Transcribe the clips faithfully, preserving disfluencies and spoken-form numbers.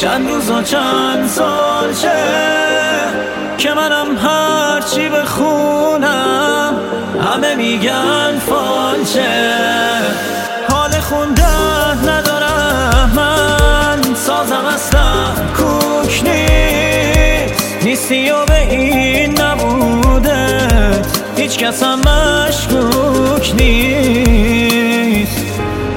چند روز و چند سال شه که منم هرچی بخونم همه میگن فالشه. حال خوندن ندارم من، سازم اصلا کوک نیست، نیستی و به این نبوده هیچ کس هم مشکوک نیست.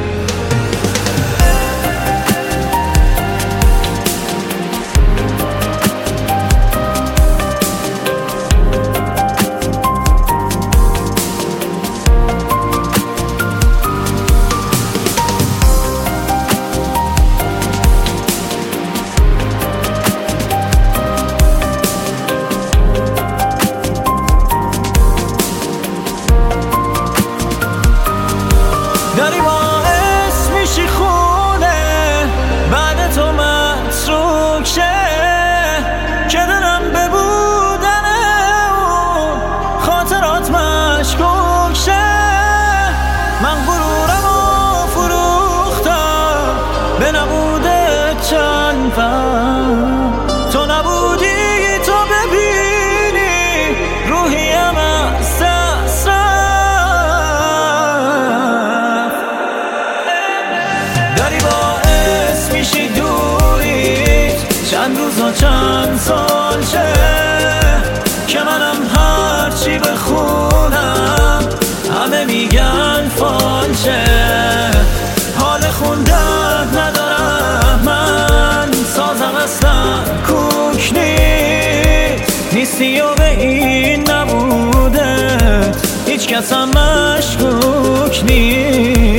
داری باعث میشی خونه بعد تو متروک شه که دلم به بودنه اون خاطرات مشکوک شه. من غرورم و فروختم به نبوده چند پم، تو نبودی تو ببینی روحیم از دست داری باعث میشی دوریت چند روز و چند سال شه که منم هرچی بخونم همه میگن فالشه. حال خوندن ندارم من، سازم اصلا کوک نیست، نیستی و به این نبوده هیچ کس هم مشکوک نیست.